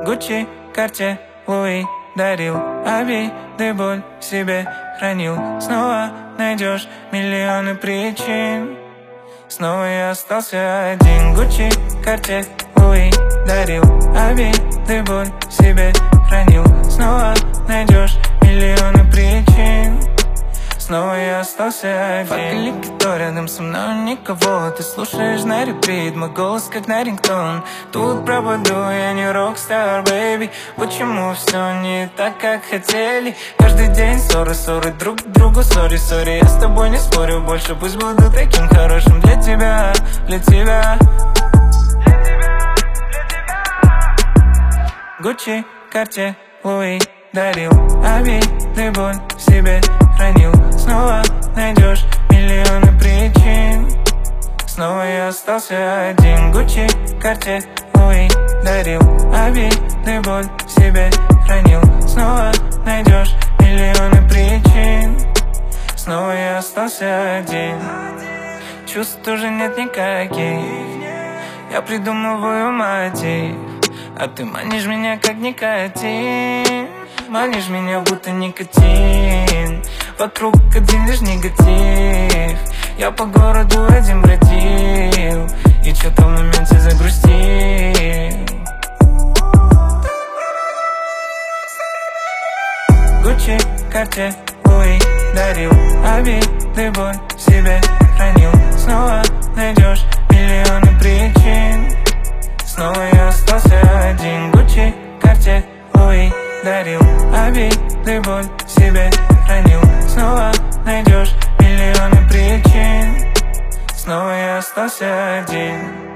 Гуччи, Карте, Луи дарил обиды, боль в себе хранил. Снова найдешь миллионы причин. Снова я остался один. Гуччи, Карте, Луи дарил обиды, боль в себе хранил. Снова найдешь миллионы причин. Снова я остался один. Факелик, кто рядом со мной, никого. Ты слушаешь на репит, мой голос как на рингтон. Тут пропаду, я не рокстар, бэйби. Почему все не так, как хотели? Каждый день ссоры, друг к другу, сори. Я с тобой не спорю больше, пусть буду таким хорошим для тебя, для тебя. Гуччи, Карте, Луи дарил обиды, боль в себе хранил. Снова найдешь миллионы причин. Снова я остался один. Гуччи, Карте, Луи дарил обиды, боль в себе хранил. Снова найдешь миллионы причин. Снова я остался один. Чувств уже нет никаких. Я придумываю мотив, а ты манишь меня как никотин. Манишь меня будто никотин. Вокруг один лишь негатив. Я по городу один бродил и что-то в моменте загрустил. Гуччи, Карте, Луи дарил обиды, боль в себе хранил. Снова найдешь миллионы причин. Снова я остался один. Гуччи, Карте, Луи дарил обиды, боль в себе хранил. Снова найдешь миллионы причин. Снова я остался один.